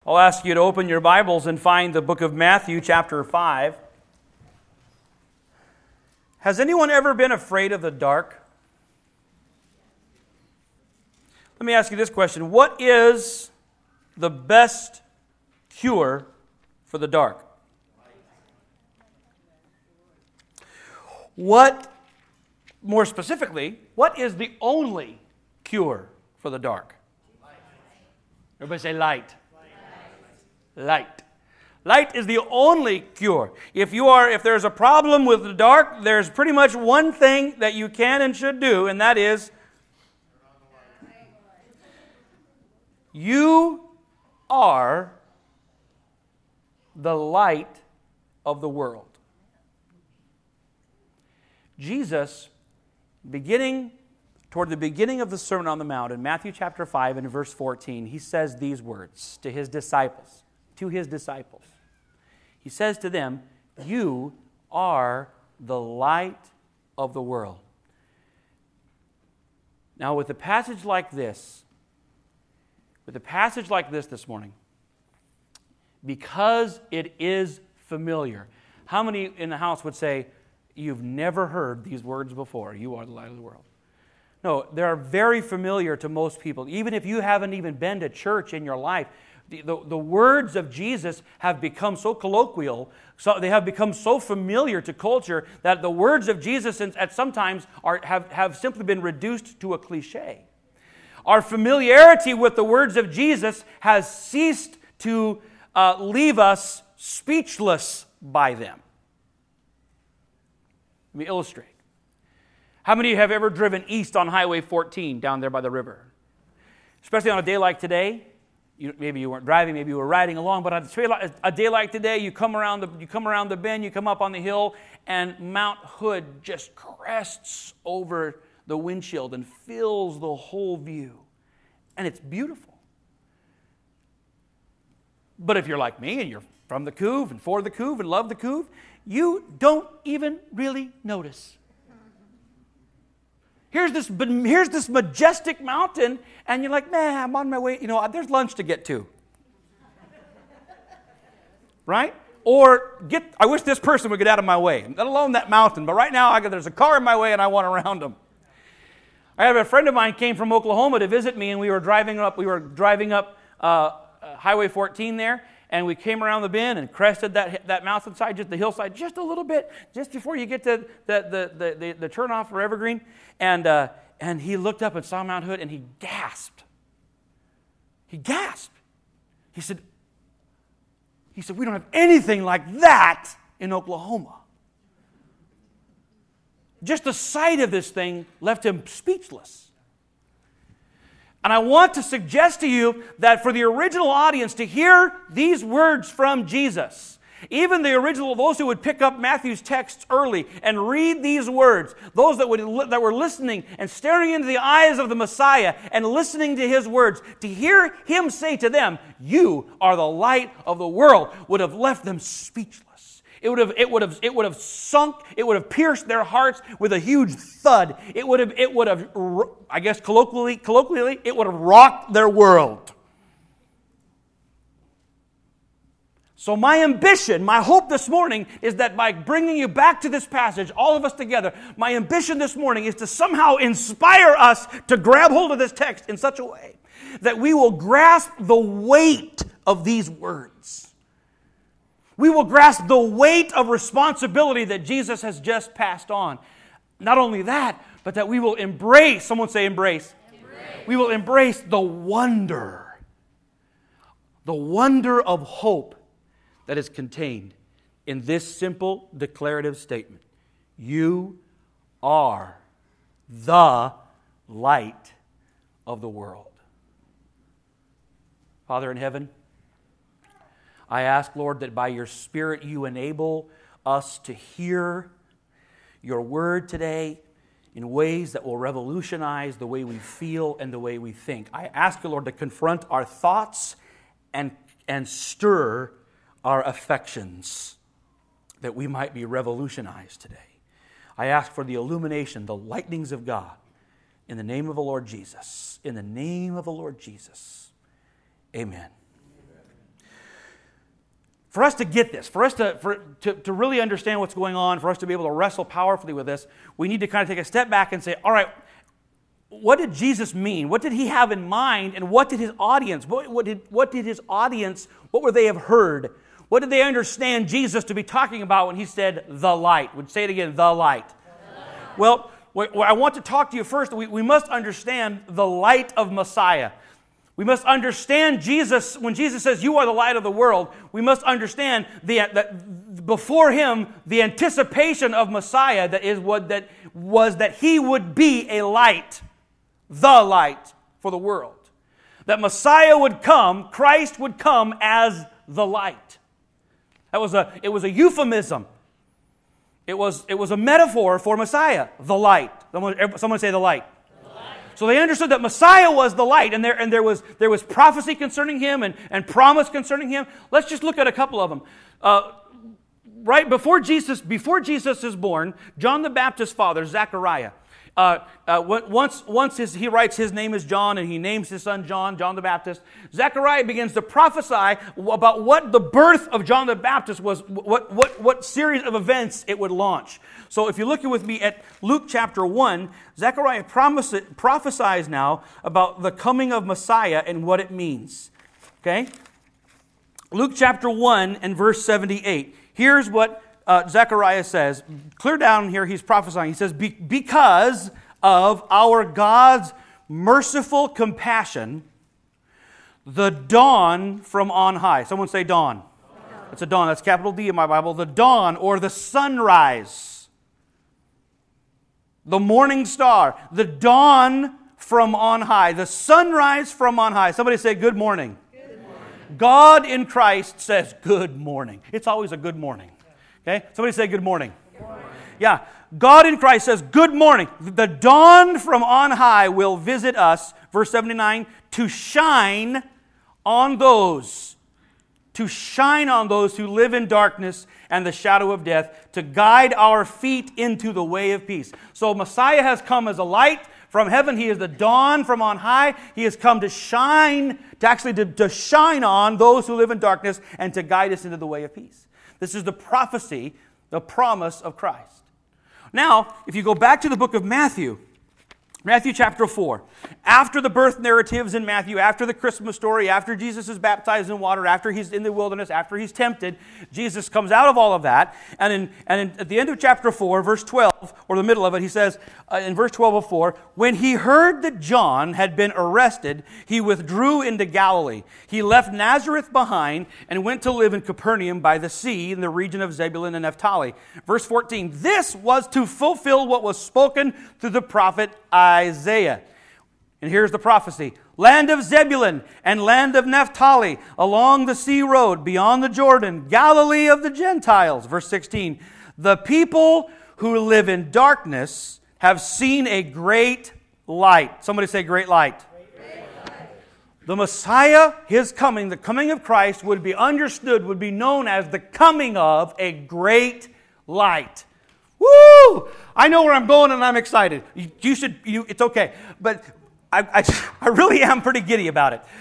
I'll ask you to open your Bibles and find the book of Matthew, chapter 5. Has anyone ever been afraid of the dark? Let me ask you this question. What is the best cure for the dark? What, more specifically, what is the only cure for the dark? Everybody say light. Light. Light is the only cure. If there's a problem with the dark, there's pretty much one thing that you can and should do, and that is you are the light of the world. Jesus, toward the beginning of the Sermon on the Mount, in Matthew chapter 5 and verse 14, he says these words to his disciples. He says to them, "You are the light of the world." Now, with a passage like this this morning, because it is familiar, how many in the house would say, "You've never heard these words before, you are the light of the world"? No, they're very familiar to most people. Even if you haven't even been to church in your life, the words of Jesus have become so colloquial, so they have become so familiar to culture that the words of Jesus at sometimes have simply been reduced to a cliche. Our familiarity with the words of Jesus has ceased to leave us speechless by them. Let me illustrate. How many of you have ever driven east on Highway 14 down there by the river? Especially on a day like today. Maybe you weren't driving, maybe you were riding along, but on a day like today, you come around the bend, you come up on the hill, and Mount Hood just crests over the windshield and fills the whole view. And it's beautiful. But if you're like me and you're from the Couve and for the Couve and love the Couve, you don't even really notice. Here's this majestic mountain, and you're like, man, I'm on my way. There's lunch to get to. Right? Or I wish this person would get out of my way, let alone that mountain. But right now, there's a car in my way, and I want to round them. I have a friend of mine came from Oklahoma to visit me, and we were driving up Highway 14 there, and we came around the bend and crested that mountainside, just the hillside, just a little bit, just before you get to the turnoff for Evergreen. And he looked up and saw Mount Hood, and he gasped. He said, "We don't have anything like that in Oklahoma." Just the sight of this thing left him speechless. And I want to suggest to you that for the original audience to hear these words from Jesus, even those who would pick up Matthew's texts early and read these words, those that were listening and staring into the eyes of the Messiah and listening to his words, to hear him say to them, "You are the light of the world," would have left them speechless. It would have sunk, it would have pierced their hearts with a huge thud. It would have, I guess colloquially, it would have rocked their world. So my ambition, my hope this morning is that by bringing you back to this passage, all of us together, my ambition this morning is to somehow inspire us to grab hold of this text in such a way that we will grasp the weight of these words. We will grasp the weight of responsibility that Jesus has just passed on. Not only that, but that we will embrace, someone say embrace. We will embrace the wonder of hope that is contained in this simple declarative statement. You are the light of the world. Father in heaven, I ask, Lord, that by your Spirit you enable us to hear your word today in ways that will revolutionize the way we feel and the way we think. I ask you, Lord, to confront our thoughts and stir our affections that we might be revolutionized today. I ask for the illumination, the lightnings of God, in the name of the Lord Jesus. In the name of the Lord Jesus. Amen. for us to get this, for us to really understand what's going on, for us to be able to wrestle powerfully with this, we need to kind of take a step back and say, all right, what did Jesus mean? What did he have in mind? And what did his audience, what would they have heard? What did they understand Jesus to be talking about when he said the light? Would say it again, the light. Well, I want to talk to you first. We must understand the light of Messiah. We must understand Jesus. When Jesus says, you are the light of the world, we must understand that before him, the anticipation of Messiah was that he would be a light, the light for the world. That Messiah would come, Christ would come as the light. It was a euphemism. It was a metaphor for Messiah, the light. Someone say the light. So they understood that Messiah was the light, and there was prophecy concerning him and promise concerning him. Let's just look at a couple of them. Right before Jesus is born, John the Baptist's father, Zechariah, once he writes his name is John, and he names his son John the Baptist, Zechariah begins to prophesy about what the birth of John the Baptist was, what series of events it would launch. So if you look with me at Luke chapter 1, Zechariah prophesies now about the coming of Messiah and what it means. Okay? Luke chapter 1 and verse 78. Here's what Zechariah says. Clear down here, he's prophesying. He says, because of our God's merciful compassion, the dawn from on high. Someone say dawn. It's a dawn. That's capital D in my Bible. The dawn or the sunrise. The morning star. The dawn from on high. The sunrise from on high. Somebody say good morning. Good morning. God in Christ says good morning. It's always a good morning. Okay? Somebody say good morning. Good morning. Yeah. God in Christ says good morning. The dawn from on high will visit us, verse 79, to shine on those who live in darkness and the shadow of death, to guide our feet into the way of peace. So Messiah has come as a light from heaven. He is the dawn from on high. He has come to shine, to shine on those who live in darkness and to guide us into the way of peace. This is the prophecy, the promise of Christ. Now, if you go back to the book of Matthew chapter 4, after the birth narratives in Matthew, after the Christmas story, after Jesus is baptized in water, after he's in the wilderness, after he's tempted, Jesus comes out of all of that. And at the end of chapter 4, verse 12, or the middle of it, he says, in verse 12 of 4, when he heard that John had been arrested, he withdrew into Galilee. He left Nazareth behind and went to live in Capernaum by the sea in the region of Zebulun and Naphtali. Verse 14, this was to fulfill what was spoken through the prophet Isaiah. And here's the prophecy. Land of Zebulun and land of Naphtali, along the sea road, beyond the Jordan, Galilee of the Gentiles. Verse 16. The people who live in darkness have seen a great light. Somebody say great light. Great light. The Messiah, his coming, the coming of Christ would be understood, would be known as the coming of a great light. Woo! I know where I'm going and I'm excited. It's okay. But I really am pretty giddy about it.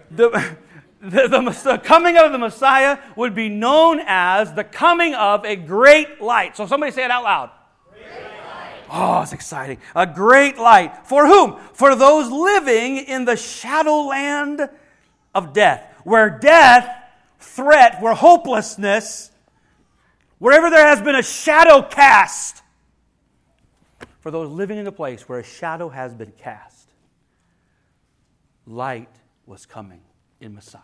The coming of the Messiah would be known as the coming of a great light. So somebody say it out loud. Great light. Oh, it's exciting. A great light. For whom? For those living in the shadowland of death. Where death, threat, where hopelessness, wherever there has been a shadow cast. For those living in the place where a shadow has been cast. Light was coming in Messiah.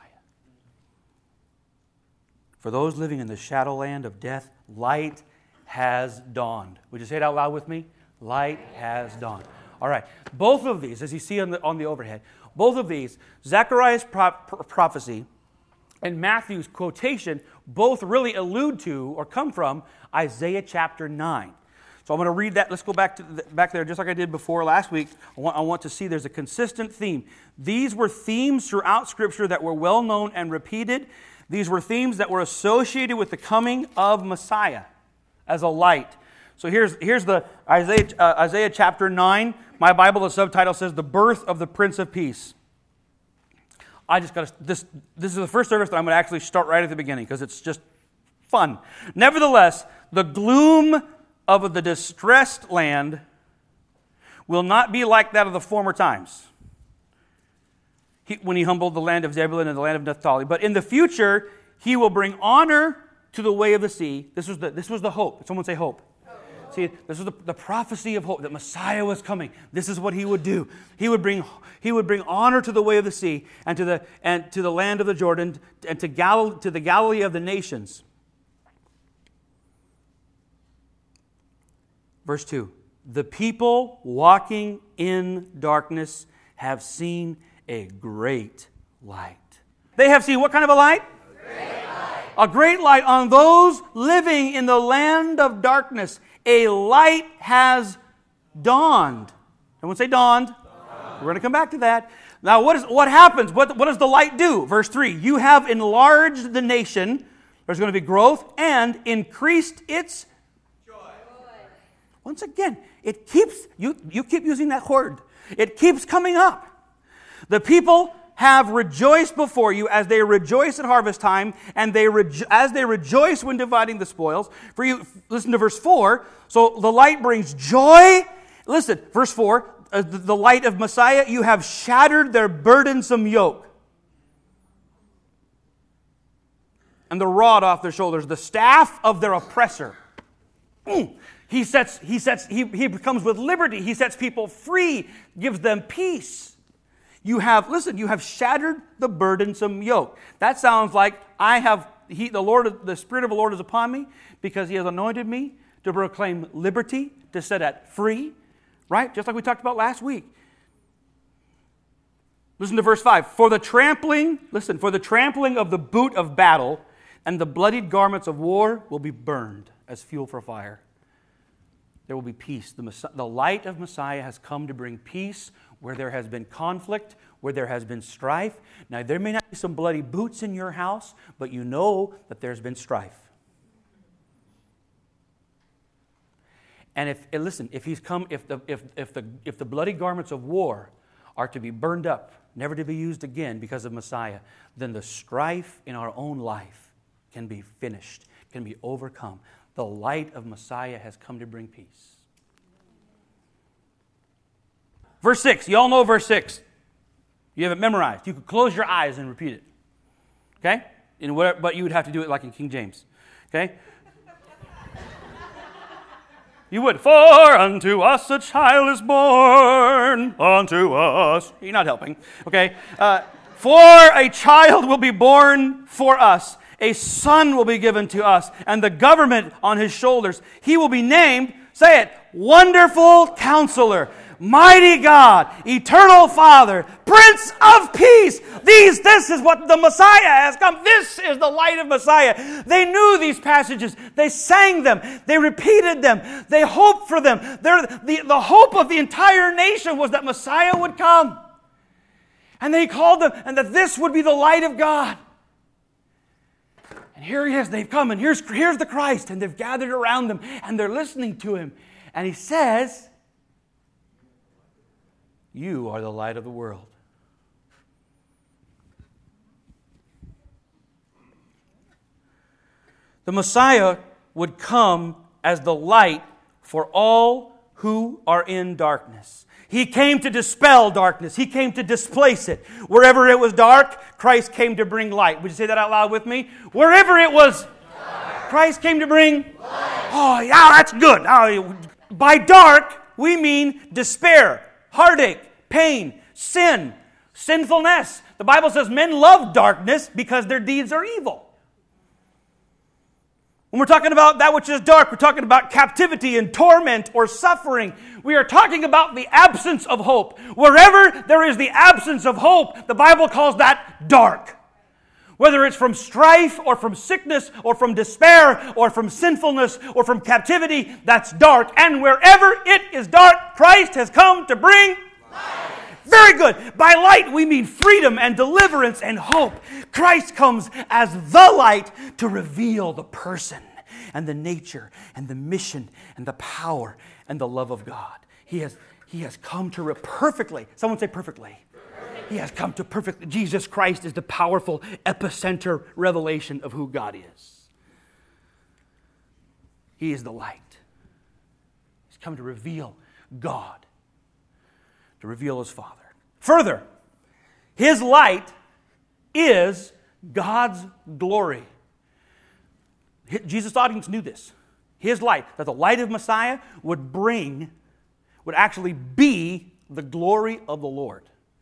For those living in the shadowland of death, light has dawned. Would you say it out loud with me? Light has dawned. All right. Both of these, as you see on the overhead, both of these, Zechariah's prophecy and Matthew's quotation, both really allude to or come from Isaiah chapter 9. So I'm going to read that. Let's go back there just like I did before last week. I want to see there's a consistent theme. These were themes throughout Scripture that were well known and repeated. These were themes that were associated with the coming of Messiah as a light. So here's the Isaiah chapter 9. My Bible, the subtitle says, The Birth of the Prince of Peace. I just got to, this is the first service that I'm going to actually start right at the beginning because it's just fun. Nevertheless, the gloom of the distressed land will not be like that of the former times, when he humbled the land of Zebulun and the land of Naphtali. But in the future, he will bring honor to the way of the sea. This was the hope. Someone say hope. See, this was the prophecy of hope, that Messiah was coming. This is what he would do. He would bring honor to the way of the sea and to the land of the Jordan and to the Galilee of the nations. Verse 2. The people walking in darkness have seen a great light. They have seen what kind of a light? A great light on those living in the land of darkness. A light has dawned. Everyone say dawned. We're going to come back to that. Now, what happens? What does the light do? Verse 3. You have enlarged the nation. There's going to be growth and increased its joy. Once again, it keeps, you keep using that word. It keeps coming up. The people have rejoiced before you as they rejoice at harvest time, and as they rejoice when dividing the spoils. For you, listen to verse 4. So the light brings joy. Listen, verse 4, the light of Messiah, you have shattered their burdensome yoke. And the rod off their shoulders, the staff of their oppressor. He becomes with liberty. He sets people free, gives them peace. You have shattered the burdensome yoke. That sounds like the Spirit of the Lord is upon me because He has anointed me to proclaim liberty, to set at free, right? Just like we talked about last week. Listen to verse 5. For the trampling of the boot of battle and the bloodied garments of war will be burned as fuel for fire. There will be peace. The light of Messiah has come to bring peace where there has been conflict, where there has been strife. Now, there may not be some bloody boots in your house, but you know that there's been strife. And if He's come, if the bloody garments of war are to be burned up, never to be used again because of Messiah, then the strife in our own life can be finished, can be overcome. The light of Messiah has come to bring peace. Verse 6. You all know verse 6. You have it memorized. You could close your eyes and repeat it. Okay? But you would have to do it like in King James. Okay? You would. For unto us a child is born. Unto us. You're not helping. Okay? For a child will be born for us. A son will be given to us, and the government on His shoulders. He will be named, say it, Wonderful Counselor, Mighty God, Eternal Father, Prince of Peace. This is what the Messiah has come. This is the light of Messiah. They knew these passages. They sang them. They repeated them. They hoped for them. The hope of the entire nation was that Messiah would come. And they called them, and that this would be the light of God. And here He is, they've come, and here's the Christ, and they've gathered around Him, and they're listening to Him. And He says, you are the light of the world. The Messiah would come as the light for all who are in darkness. He came to dispel darkness. He came to displace it. Wherever it was dark, Christ came to bring light. Would you say that out loud with me? Wherever it was dark, Christ came to bring light. Oh, yeah, that's good. By dark, we mean despair, heartache, pain, sin, sinfulness. The Bible says men love darkness because their deeds are evil. When we're talking about that which is dark, we're talking about captivity and torment or suffering. We are talking about the absence of hope. Wherever there is the absence of hope, the Bible calls that dark. Whether it's from strife or from sickness or from despair or from sinfulness or from captivity, that's dark. And wherever it is dark, Christ has come to bring light. Very good. By light, we mean freedom and deliverance and hope. Christ comes as the light to reveal the person and the nature and the mission and the power and the love of God. He has come to perfectly. Someone say perfectly. He has come to perfect. Jesus Christ is the powerful epicenter revelation of who God is. He is the light. He's come to reveal God, to reveal His Father. Further, His light is God's glory. Jesus' audience knew this. His light, that the light of Messiah would actually be the glory of the Lord.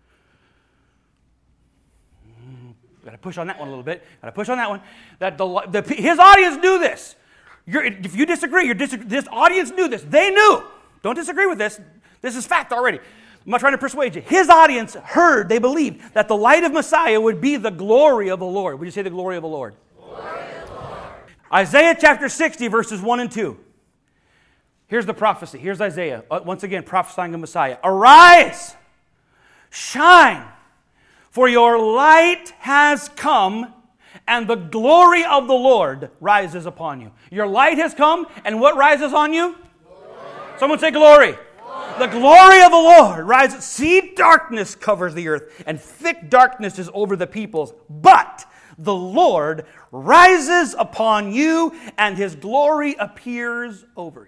Got to push on that one a little bit. Got to push on that one. That his audience knew this. If you disagree, this audience knew this. They knew. Don't disagree with this. This is fact already. I'm not trying to persuade you. His audience heard, they believed, that the light of Messiah would be the glory of the Lord. Would you say the glory of the Lord? Glory of the Lord. Isaiah chapter 60, verses 1 and 2. Here's the prophecy. Here's Isaiah, once again prophesying of Messiah. Arise, shine, for your light has come, and the glory of the Lord rises upon you. Your light has come, and what rises on you? Glory. Someone say glory. Glory. The glory of the Lord rises. See, darkness covers the earth, and thick darkness is over the peoples. But the Lord rises upon you, and His glory appears over you.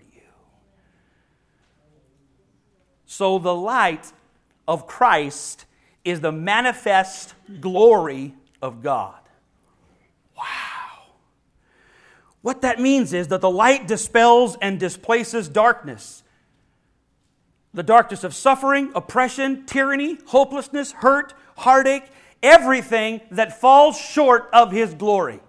So the light of Christ is the manifest glory of God. Wow. What that means is that the light dispels and displaces darkness. The darkness of suffering, oppression, tyranny, hopelessness, hurt, heartache, everything that falls short of His glory.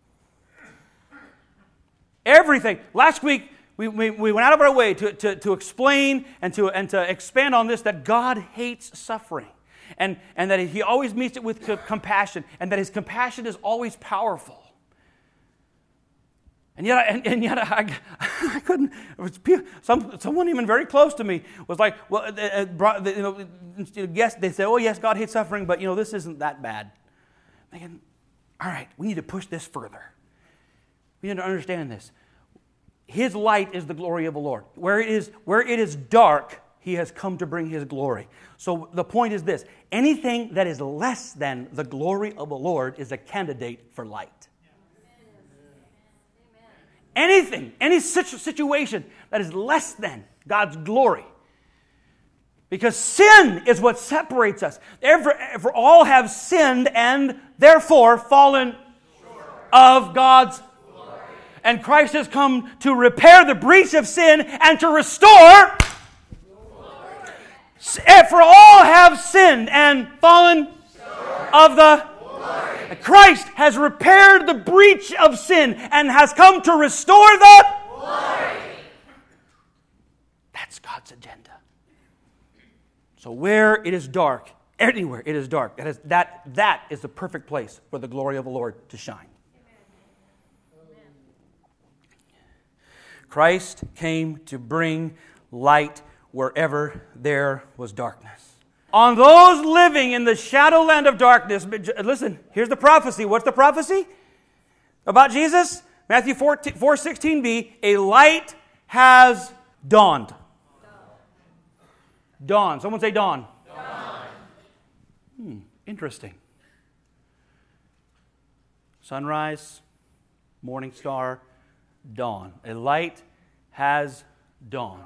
Everything. Last week, we went out of our way to explain and to expand on this, that God hates suffering. And that He always meets it with compassion, and that His compassion is always powerful. And yet I couldn't. Someone even very close to me was like, well, yes, they say, oh yes, God hates suffering, but this isn't that bad. I'm thinking, all right, we need to push this further. We need to understand this. His light is the glory of the Lord. Where it is dark, He has come to bring His glory. So the point is this: anything that is less than the glory of the Lord is a candidate for light. Anything, any situation that is less than God's glory. Because sin is what separates us. For all have sinned and therefore fallen of God's glory. And Christ has come to repair the breach of sin and to restore. For all have sinned and fallen of the glory. Christ has repaired the breach of sin and has come to restore the glory. That's God's agenda. So where it is dark, anywhere it is dark, that is the perfect place for the glory of the Lord to shine. Amen. Christ came to bring light wherever there was darkness. On those living in the shadowland of darkness, listen, here's the prophecy. What's the prophecy about Jesus? Matthew 4:16b, a light has dawned. Dawn. Someone say dawn. Dawn. Interesting. Sunrise, morning star, dawn. A light has dawned.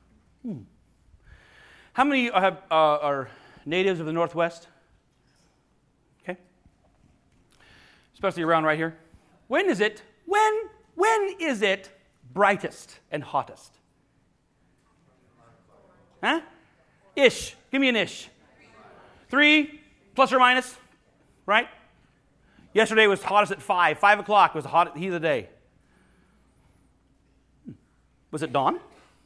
How many are natives of the Northwest? Okay. Especially around right here. When is it brightest and hottest? Huh? Ish. Give me an ish. 3 plus or minus, right? Yesterday was hottest at 5. 5 o'clock was the hottest heat of the day. Was it dawn?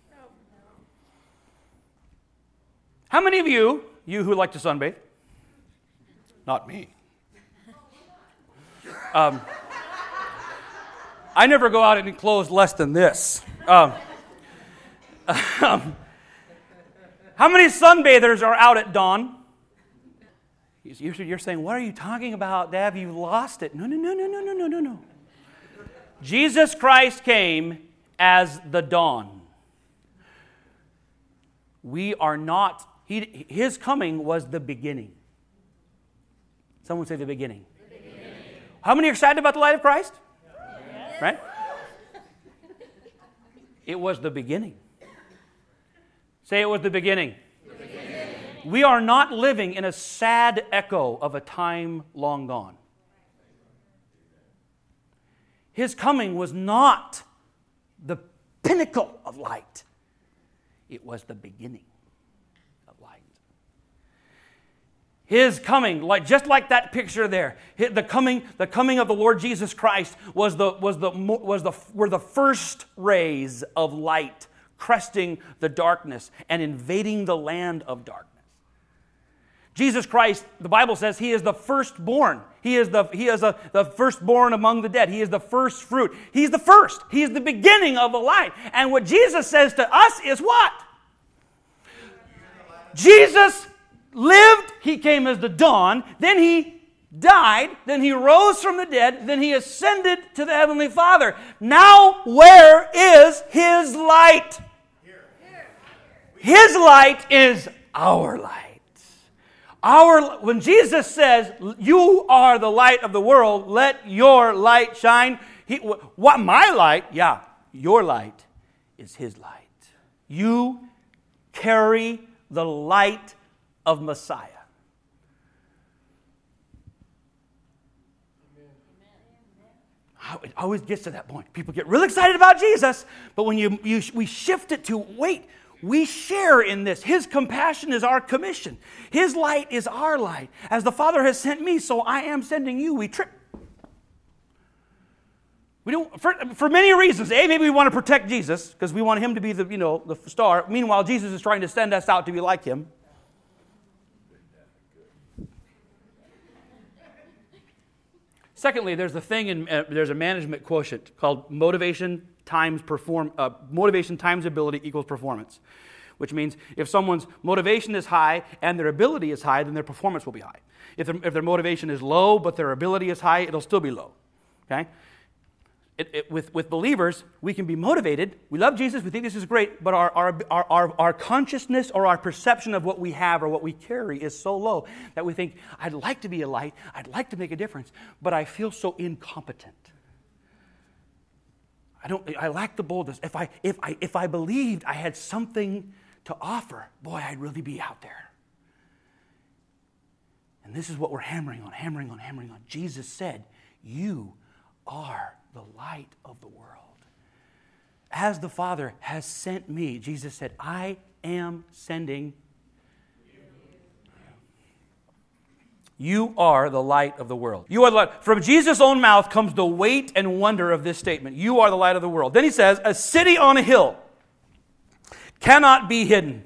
How many of you who like to sunbathe? Not me. I never go out in clothes less than this. How many sunbathers are out at dawn? You're saying, what are you talking about, Dad? You lost it. No. Jesus Christ came as the dawn. We are not... His coming was the beginning. Someone say the beginning. How many are excited about the light of Christ? Yes. Right? It was the beginning. Say it was the beginning. We are not living in a sad echo of a time long gone. His coming was not the pinnacle of light. It was the beginning of light. His coming, just like that picture there, the coming of the Lord Jesus Christ were the first rays of light cresting the darkness and invading the land of darkness. Jesus Christ, the Bible says, He is the firstborn. He is the firstborn among the dead. He is the first fruit. He's the first. He's the beginning of the light. And what Jesus says to us is what? Jesus lived. He came as the dawn. Then He died. Then He rose from the dead. Then He ascended to the Heavenly Father. Now where is His light? His light is our light. When Jesus says, you are the light of the world, let your light shine. What my light? Yeah, your light is His light. You carry the light of Messiah. It always gets to that point. People get really excited about Jesus, but when we shift it to, wait, we share in this. His compassion is our commission. His light is our light. As the Father has sent me, so I am sending you. We trip. We don't, for many reasons. Maybe we want to protect Jesus because we want Him to be the star. Meanwhile, Jesus is trying to send us out to be like Him. Secondly, there's a management quotient called motivation times ability equals performance, which means if someone's motivation is high and their ability is high, then their performance will be high. If their motivation is low but their ability is high, it'll still be low. Okay? With believers, we can be motivated. We love Jesus. We think this is great, but our consciousness or our perception of what we have or what we carry is so low that we think, I'd like to be a light. I'd like to make a difference, but I feel so incompetent. I lack the boldness. If I believed I had something to offer, boy, I'd really be out there. And this is what we're hammering on. Jesus said, you are the light of the world. As the Father has sent me, Jesus said, I am sending you are the light of the world. You are the light. From Jesus' own mouth comes the weight and wonder of this statement. You are the light of the world. Then He says, a city on a hill cannot be hidden.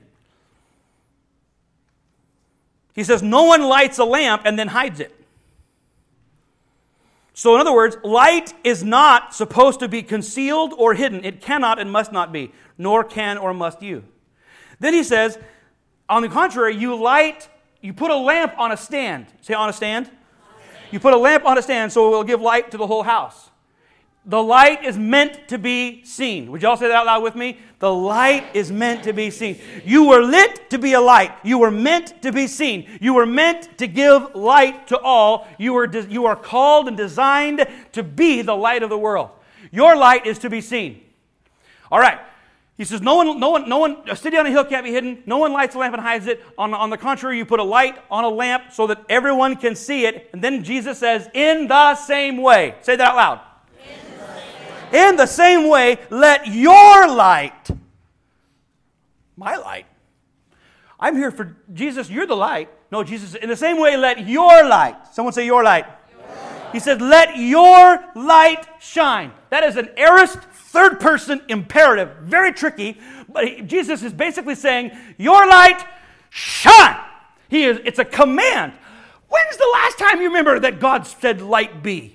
He says, no one lights a lamp and then hides it. So in other words, light is not supposed to be concealed or hidden. It cannot and must not be, nor can or must you. Then He says, on the contrary, you put a lamp on a stand. Say on a stand. You put a lamp on a stand so it will give light to the whole house. The light is meant to be seen. Would you all say that out loud with me? The light is meant to be seen. You were lit to be a light. You were meant to be seen. You were meant to give light to all. You are called and designed to be the light of the world. Your light is to be seen. All right. He says, no one, a city on a hill can't be hidden. No one lights a lamp and hides it. On the contrary, you put a light on a lamp so that everyone can see it. And then Jesus says, in the same way. Say that out loud. In the same way, let your light, my light. I'm here for Jesus, you're the light. No, Jesus, in the same way, let your light. Someone say your light. He said, let your light shine. That is an aorist, third-person imperative. Very tricky, but Jesus is basically saying, your light, shine. It's a command. When's the last time you remember that God said, light be?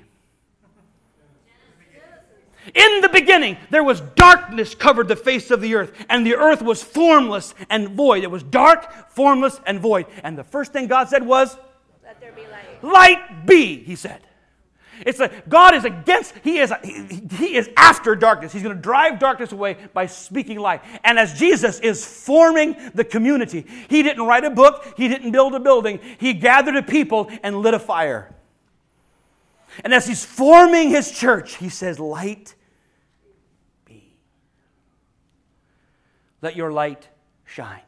In the beginning, there was darkness covered the face of the earth, and the earth was formless and void. It was dark, formless, and void. And the first thing God said was, let there be light. Light be, He said. It's like God is against, he is after darkness. He's going to drive darkness away by speaking light. And as Jesus is forming the community, he didn't write a book, he didn't build a building, he gathered a people and lit a fire. And as he's forming his church, he says, light be. Let your light shine.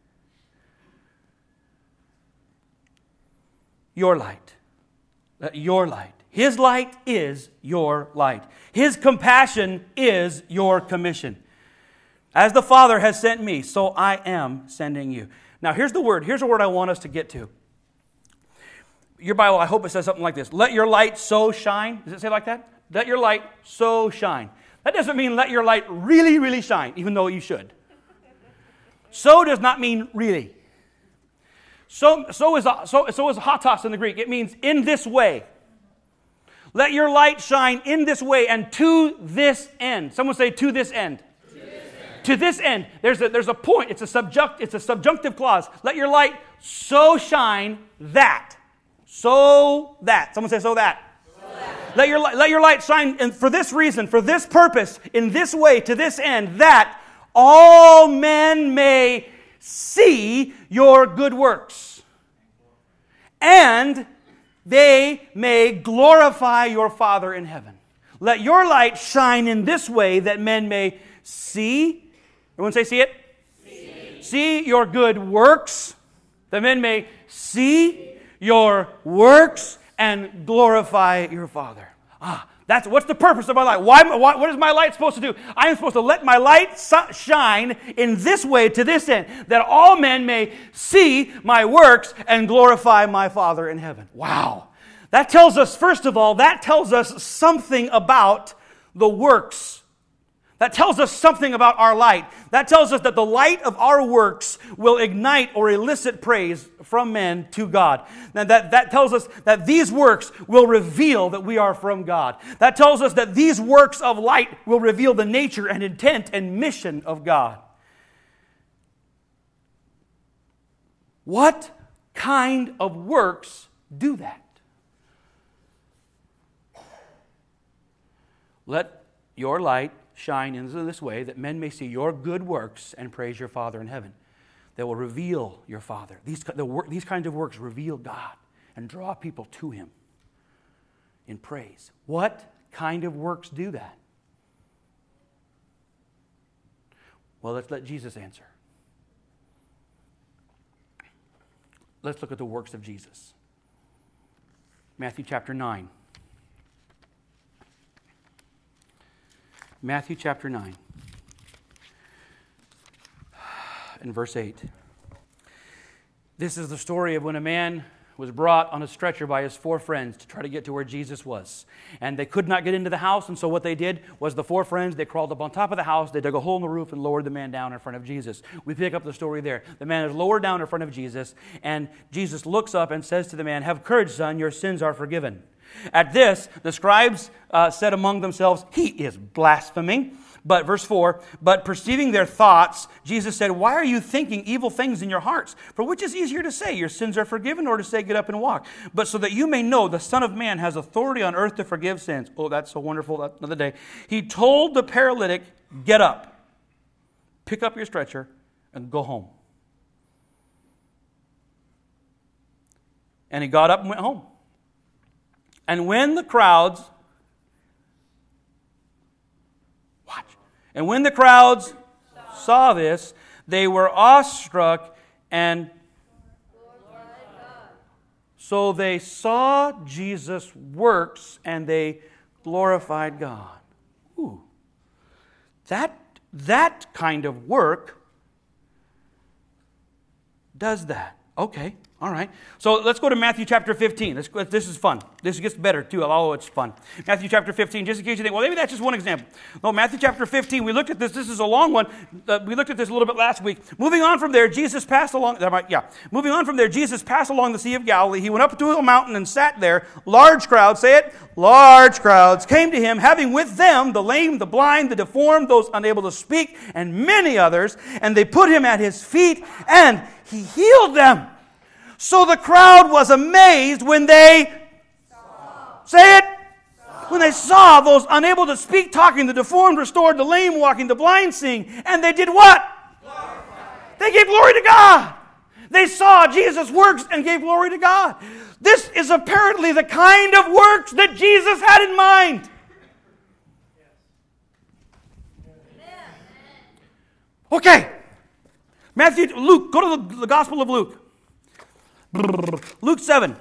Your light. Let your light. His light is your light. His compassion is your commission. As the Father has sent me, so I am sending you. Now here's the word. Here's a word I want us to get to. Your Bible, I hope it says something like this. Let your light so shine. Does it say like that? Let your light so shine. That doesn't mean let your light really, really shine, even though you should. So does not mean really. So is hotos in the Greek. It means in this way. Let your light shine in this way and to this end. Someone say to this end. To this end. There's a point. It's a subjunctive clause. Let your light so shine that. So that. Someone say so that. Let your light shine for this reason, for this purpose, in this way, to this end, that all men may see your good works, and they may glorify your Father in heaven. Let your light shine in this way that men may see. Everyone say see it? See your good works, that men may see your works and glorify your Father. What's the purpose of my light? What is my light supposed to do? I am supposed to let my light shine in this way to this end, that all men may see my works and glorify my Father in heaven. Wow. That tells us, first of all, something about the works. That tells us something about our light. That tells us that the light of our works will ignite or elicit praise from men to God. Now that tells us that these works will reveal that we are from God. That tells us that these works of light will reveal the nature and intent and mission of God. What kind of works do that? Let your light shine in this way that men may see your good works and praise your Father in heaven. That will reveal your Father. These kinds of works reveal God and draw people to Him in praise. What kind of works do that? Well, let's let Jesus answer. Let's look at the works of Jesus. Matthew chapter 9. Matthew chapter 9 and verse 8. This is the story of when a man was brought on a stretcher by his 4 friends to try to get to where Jesus was. And they could not get into the house, and so what they did was the 4 friends, they crawled up on top of the house, they dug a hole in the roof and lowered the man down in front of Jesus. We pick up the story there. The man is lowered down in front of Jesus, and Jesus looks up and says to the man, "Have courage, son, your sins are forgiven." At this, the scribes said among themselves, "He is blaspheming." But verse 4, but perceiving their thoughts, Jesus said, "Why are you thinking evil things in your hearts? For which is easier to say, your sins are forgiven, or to say, get up and walk? But so that you may know the Son of Man has authority on earth to forgive sins." Oh, that's so wonderful. That's another day. He told the paralytic, "Get up, pick up your stretcher, and go home." And he got up and went home. And when the crowds saw this, they were awestruck, and so they saw Jesus' works and they glorified God. Ooh. That kind of work does that. Okay. All right. So let's go to Matthew chapter 15. This is fun. This gets better too, although it's fun. Matthew chapter 15, just in case you think, well, maybe that's just one example. No, Matthew chapter 15, we looked at this. This is a long one. We looked at this a little bit last week. Moving on from there, Jesus passed along the Sea of Galilee. He went up to a mountain and sat there. Large crowds, say it, large crowds came to him, having with them the lame, the blind, the deformed, those unable to speak, and many others. And they put him at his feet, and he healed them. So the crowd was amazed when they say it. When they saw those unable to speak talking, the deformed restored, the lame walking, the blind seeing, and they did what? They gave glory to God. They saw Jesus' works and gave glory to God. This is apparently the kind of works that Jesus had in mind. Okay. Luke, go to the Gospel of Luke. Luke 7.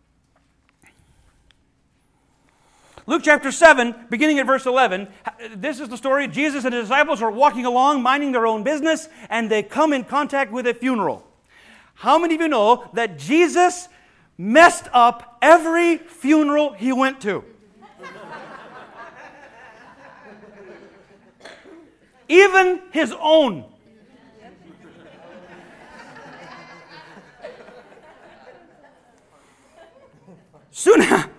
Luke chapter 7, beginning at verse 11. This is the story. Jesus and his disciples are walking along, minding their own business, and they come in contact with a funeral. How many of you know that Jesus messed up every funeral he went to? Even his own. Soon.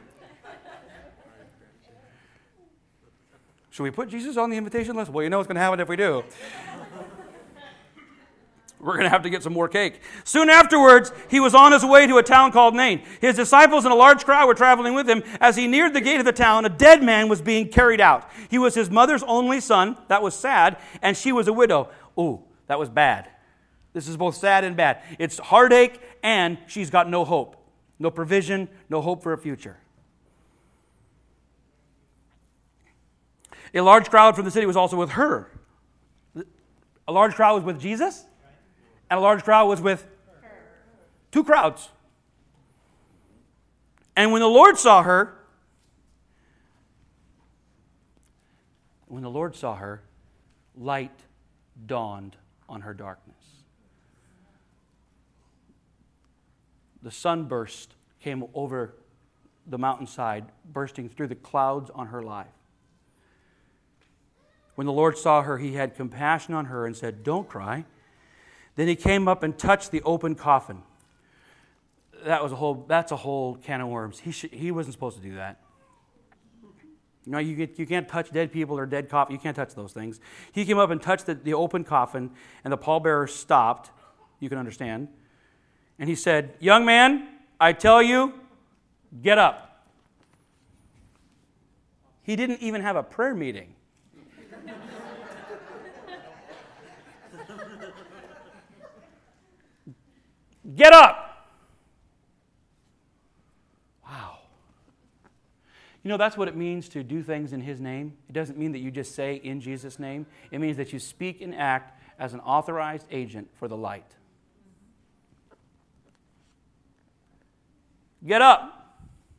Should we put Jesus on the invitation list? Well, you know what's going to happen if we do. We're going to have to get some more cake. Soon afterwards, he was on his way to a town called Nain. His disciples and a large crowd were traveling with him. As he neared the gate of the town, a dead man was being carried out. He was his mother's only son. That was sad. And she was a widow. Ooh, that was bad. This is both sad and bad. It's heartache, and she's got no hope. No provision, no hope for a future. A large crowd from the city was also with her. A large crowd was with Jesus, and a large crowd was with her. Two crowds. And when the Lord saw her, light dawned on her darkness. The sunburst came over the mountainside, bursting through the clouds on her life. When the Lord saw her, he had compassion on her and said, "Don't cry." Then he came up and touched the open coffin. That's a whole can of worms. He wasn't supposed to do that. You know, you can't touch dead people or dead coffin. You can't touch those things. He came up and touched the open coffin, and the pallbearer stopped. You can understand. And he said, "Young man, I tell you, get up." He didn't even have a prayer meeting. Get up. Wow. You know, that's what it means to do things in his name. It doesn't mean that you just say in Jesus' name. It means that you speak and act as an authorized agent for the light. Get up.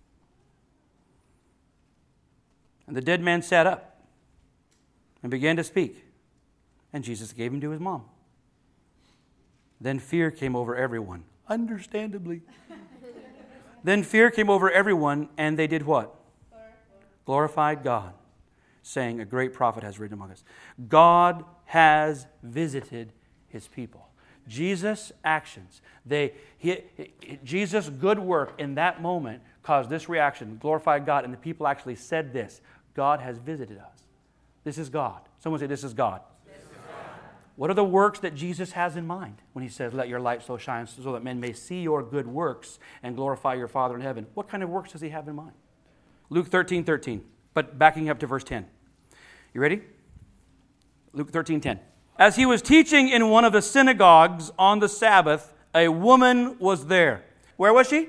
And the dead man sat up and began to speak. And Jesus gave him to his mom. Then fear came over everyone, understandably. Then fear came over everyone, and they did what? Glorified God, saying, "A great prophet has risen among us." God has visited his people. Jesus' actions, Jesus' good work in that moment caused this reaction, glorified God, and the people actually said this: God has visited us. This is God. Someone say, "This is God." What are the works that Jesus has in mind when he says, "Let your light so shine so that men may see your good works and glorify your Father in heaven"? What kind of works does he have in mind? Luke 13:13, but backing up to verse 10. You ready? Luke 13:10. As he was teaching in one of the synagogues on the Sabbath, a woman was there. Where was she?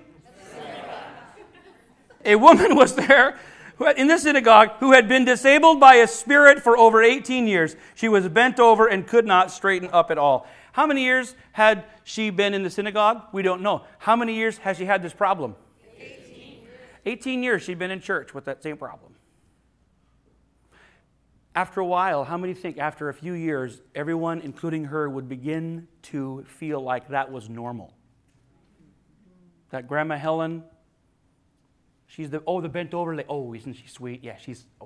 A woman was there in the synagogue who had been disabled by a spirit for over 18 years. She was bent over and could not straighten up at all. How many years had she been in the synagogue? We don't know. How many years has she had this problem? 18 years she'd been in church with that same problem. After a while, how many think after a few years, everyone, including her, would begin to feel like that was normal? That Grandma Helen, she's the bent over, like, oh, isn't she sweet? Yeah,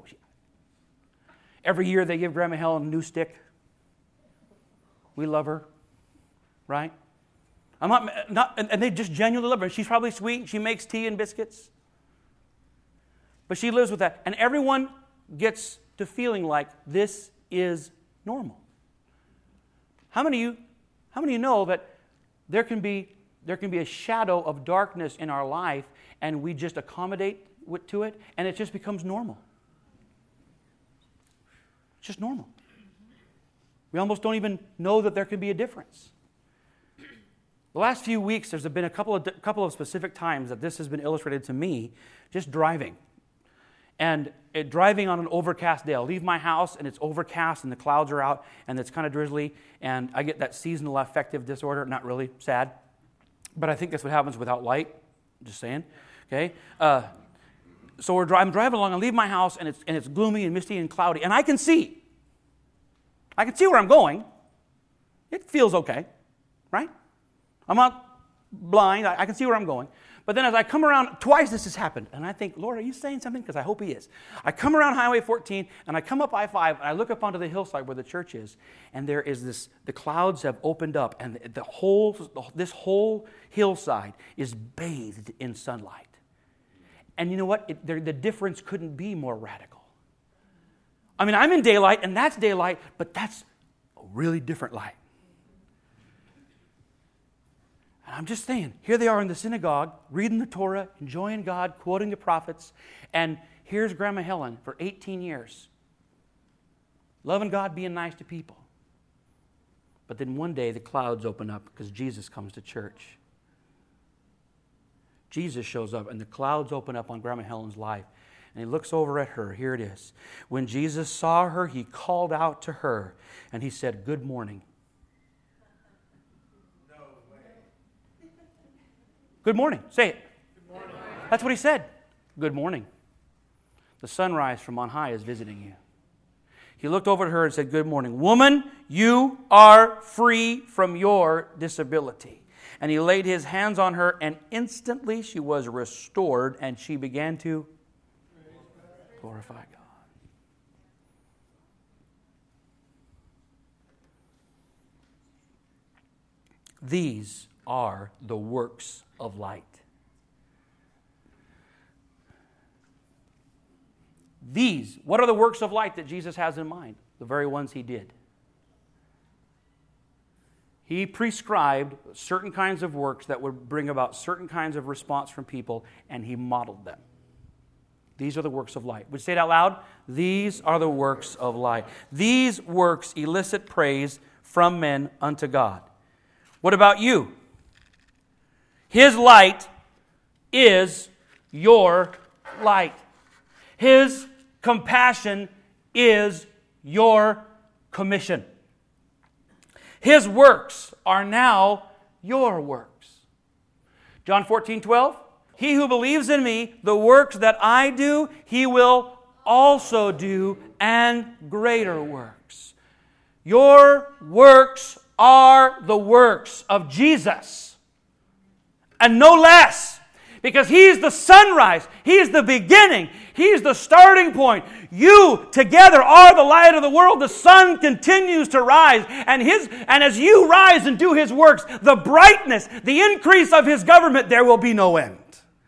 every year they give Grandma Helen a new stick. We love her, right? And they just genuinely love her. She's probably sweet. She makes tea and biscuits. But she lives with that. And everyone gets to feeling like this is normal. How many of you know that there can be a shadow of darkness in our life, and we just accommodate to it, and it just becomes normal? It's just normal. We almost don't even know that there can be a difference. The last few weeks, there's been a couple of specific times that this has been illustrated to me, just driving. And driving on an overcast day. I'll leave my house and it's overcast and the clouds are out and it's kind of drizzly and I get that seasonal affective disorder. Not really, sad. But I think that's what happens without light. Just saying. Okay? So I'm driving along, I leave my house and it's gloomy and misty and cloudy. And I can see where I'm going. It feels okay, right? I'm not blind. I can see where I'm going. But then as I come around, twice this has happened. And I think, Lord, are you saying something? Because I hope He is. I come around Highway 14, and I come up I-5, and I look up onto the hillside where the church is, and there is this, the clouds have opened up, and this whole hillside is bathed in sunlight. And you know what? The difference couldn't be more radical. I mean, I'm in daylight, and that's daylight, but that's a really different light. I'm just saying, here they are in the synagogue, reading the Torah, enjoying God, quoting the prophets, and here's Grandma Helen for 18 years, loving God, being nice to people. But then one day the clouds open up because Jesus comes to church. Jesus shows up and the clouds open up on Grandma Helen's life. And he looks over at her. Here it is. When Jesus saw her, he called out to her and he said, "Good morning." Good morning. Say it. Good morning. That's what he said. Good morning. The sunrise from on high is visiting you. He looked over at her and said, "Good morning. Woman, you are free from your disability." And he laid his hands on her, and instantly she was restored, and she began to glorify God. These are the works of light. What are the works of light that Jesus has in mind? The very ones he did. He prescribed certain kinds of works that would bring about certain kinds of response from people, and he modeled them. These are the works of light. Would you say it out loud? These are the works of light. These works elicit praise from men unto God. What about you? His light is your light. His compassion is your commission. His works are now your works. John 14:12. He who believes in me, the works that I do, he will also do, and greater works. Your works are the works of Jesus. And no less. Because He's the sunrise. He's the beginning. He's the starting point. You together are the light of the world. The sun continues to rise. And as you rise and do His works, the brightness, the increase of His government, there will be no end.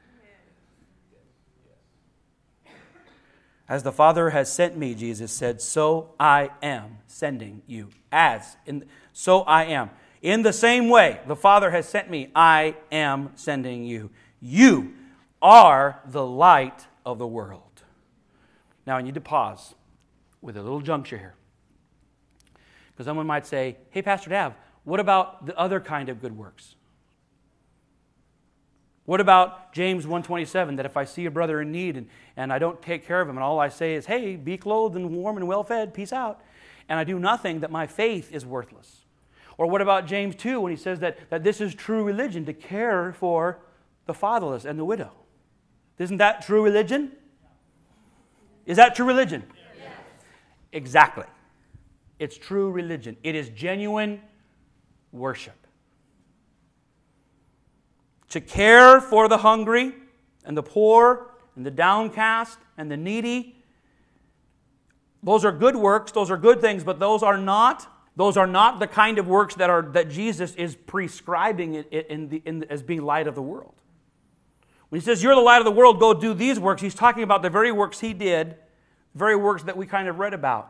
As the Father has sent me, Jesus said, so I am sending you. So I am. In the same way the Father has sent me, I am sending you. You are the light of the world. Now I need to pause with a little juncture here. Because someone might say, hey, Pastor Dav, what about the other kind of good works? What about James 1:27, that if I see a brother in need and I don't take care of him and all I say is, hey, be clothed and warm and well fed, peace out, and I do nothing, that my faith is worthless? Or what about James 2 when he says that this is true religion, to care for the fatherless and the widow? Isn't that true religion? Is that true religion? Yes. Exactly. It's true religion. It is genuine worship. To care for the hungry and the poor and the downcast and the needy. Those are good works, those are good things, but those are not the kind of works that Jesus is prescribing as being light of the world. When he says, you're the light of the world, go do these works, he's talking about the very works he did, the very works that we kind of read about.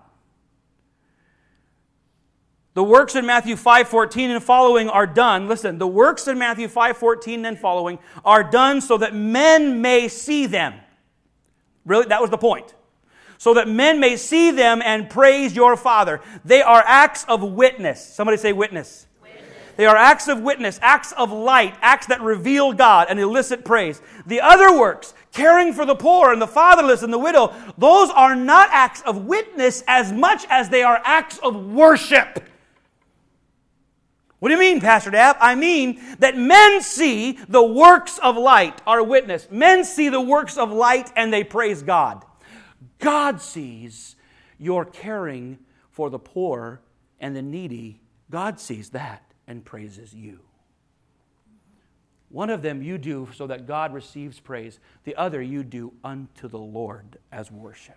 The works in Matthew 5:14 and following are done. Listen, the works in Matthew 5:14 and following are done so that men may see them. Really, that was the point. so that men may see them and praise your Father. They are acts of witness. Somebody say witness. They are acts of witness, acts of light, acts that reveal God and elicit praise. The other works, caring for the poor and the fatherless and the widow, those are not acts of witness as much as they are acts of worship. What do you mean, Pastor Dav? I mean that men see the works of light, our witness. Men see the works of light and they praise God. God sees your caring for the poor and the needy. God sees that and praises you. One of them you do so that God receives praise. The other you do unto the Lord as worship.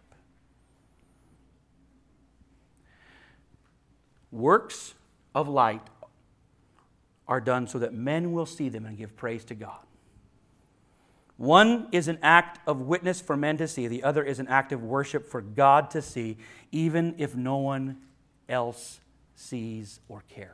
Works of light are done so that men will see them and give praise to God. One is an act of witness for men to see. The other is an act of worship for God to see, even if no one else sees or cares.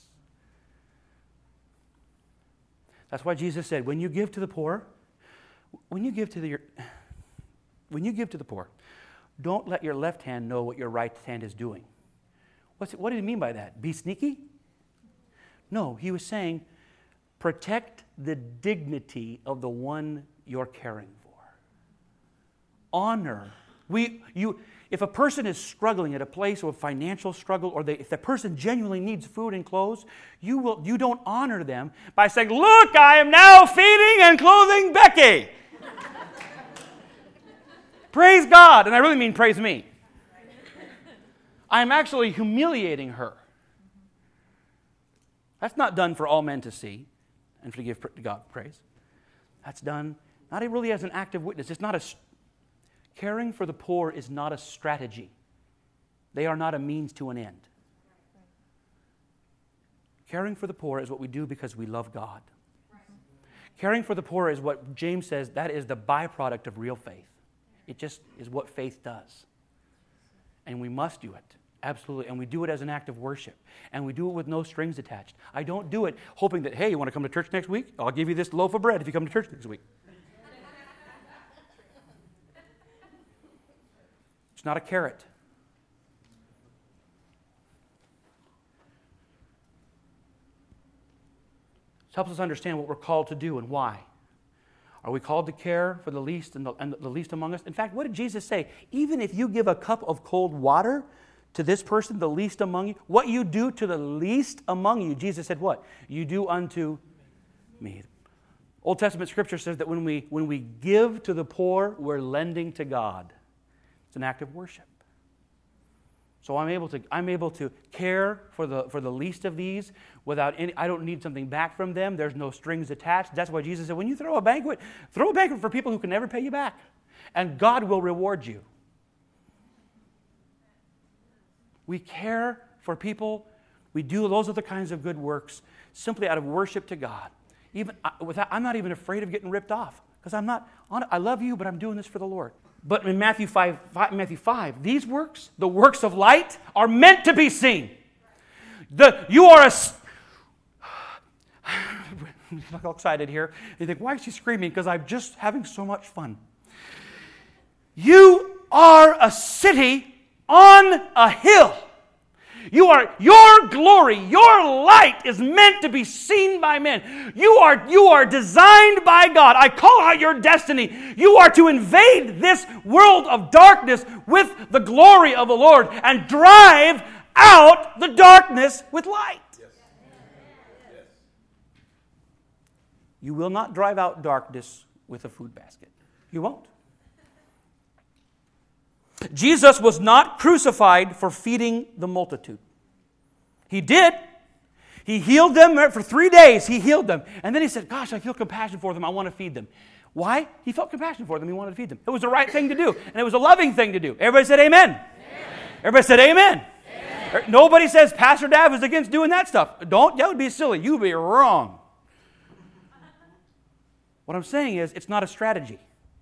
That's why Jesus said, when you give to the poor, when you give to the poor, don't let your left hand know what your right hand is doing. What did he mean by that? Be sneaky? No, he was saying, protect the dignity of the one you're caring for. Honor. If a person is struggling at a place of financial struggle, or if the person genuinely needs food and clothes, you don't honor them by saying, look, I am now feeding and clothing Becky. Praise God. And I really mean praise me. I'm actually humiliating her. That's not done for all men to see and to give God praise. That's done not really as an act of witness. It's not caring for the poor is not a strategy. They are not a means to an end. Caring for the poor is what we do because we love God. Caring for the poor is what James says, that is the byproduct of real faith. It just is what faith does. And we must do it. Absolutely. And we do it as an act of worship. And we do it with no strings attached. I don't do it hoping that, hey, you want to come to church next week? I'll give you this loaf of bread if you come to church next week. It's not a carrot. This helps us understand what we're called to do and why. Are we called to care for the least and the least among us? In fact, what did Jesus say? Even if you give a cup of cold water to this person, the least among you, what you do to the least among you, Jesus said what? You do unto me. Old Testament scripture says that when we give to the poor, we're lending to God. It's an act of worship. So I'm able to care for the least of these without any. I don't need something back from them. There's no strings attached. That's why Jesus said, when you throw a banquet for people who can never pay you back, and God will reward you. We care for people. We do those other kinds of good works simply out of worship to God. I'm not even afraid of getting ripped off because I'm not on it. I love you, but I'm doing this for the Lord. But in Matthew 5, these works, the works of light, are meant to be seen. You are I'm all excited here. You think, why is she screaming? Because I'm just having so much fun. You are a city on a hill. Your glory, your light is meant to be seen by men. You are designed by God. I call out your destiny. You are to invade this world of darkness with the glory of the Lord and drive out the darkness with light. Yes. Yes. You will not drive out darkness with a food basket. You won't. Jesus was not crucified for feeding the multitude. He did. He healed them for 3 days. He healed them. And then he said, gosh, I feel compassion for them. I want to feed them. Why? He felt compassion for them. He wanted to feed them. It was the right thing to do. And it was a loving thing to do. Everybody said amen. Amen. Everybody said amen. Amen. Nobody says Pastor Dav is against doing that stuff. Don't. That would be silly. You would be wrong. What I'm saying is it's not a strategy.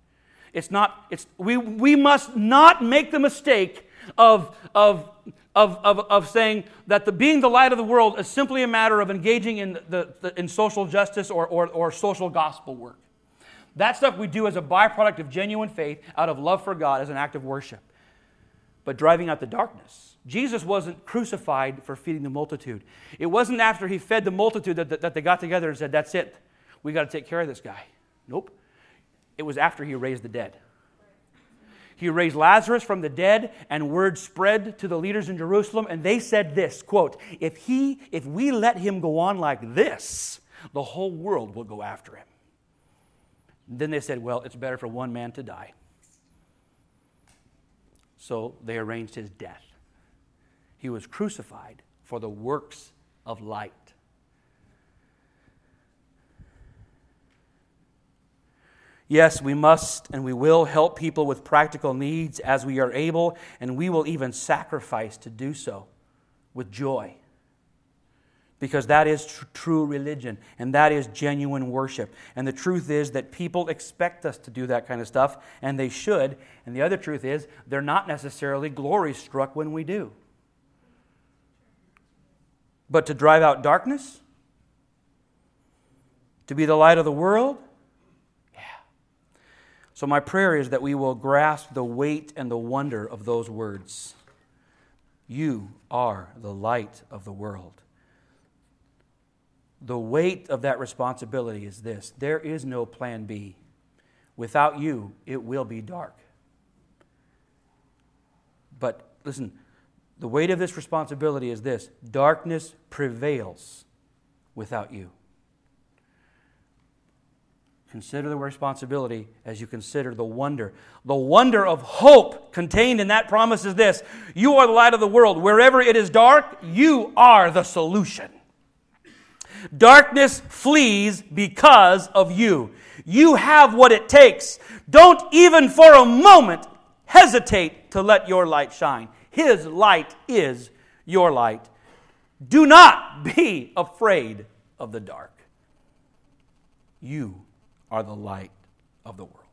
We must not make the mistake of saying that being the light of the world is simply a matter of engaging in social justice or social gospel work. That stuff we do as a byproduct of genuine faith out of love for God as an act of worship. but driving out the darkness. Jesus wasn't crucified for feeding the multitude. It wasn't after he fed the multitude that they got together and said, that's it. We got to take care of this guy. Nope. It was after he raised the dead. He raised Lazarus from the dead, and word spread to the leaders in Jerusalem, and they said this, quote, if we let him go on like this, the whole world will go after him. And then they said, well, it's better for one man to die. So they arranged his death. He was crucified for the works of light. Yes, we must and we will help people with practical needs as we are able, and we will even sacrifice to do so with joy. Because that is true religion, and that is genuine worship. And the truth is that people expect us to do that kind of stuff, and they should. And the other truth is, they're not necessarily glory-struck when we do. But to drive out darkness? To be the light of the world? Yeah. So my prayer is that we will grasp the weight and the wonder of those words. You are the light of the world. The weight of that responsibility is this: there is no plan B. Without you, it will be dark. But listen, the weight of this responsibility is this: darkness prevails without you. Consider the responsibility as you consider the wonder. The wonder of hope contained in that promise is this: you are the light of the world. Wherever it is dark, you are the solution. Darkness flees because of you. You have what it takes. Don't even for a moment hesitate to let your light shine. His light is your light. Do not be afraid of the dark. You are the light of the world.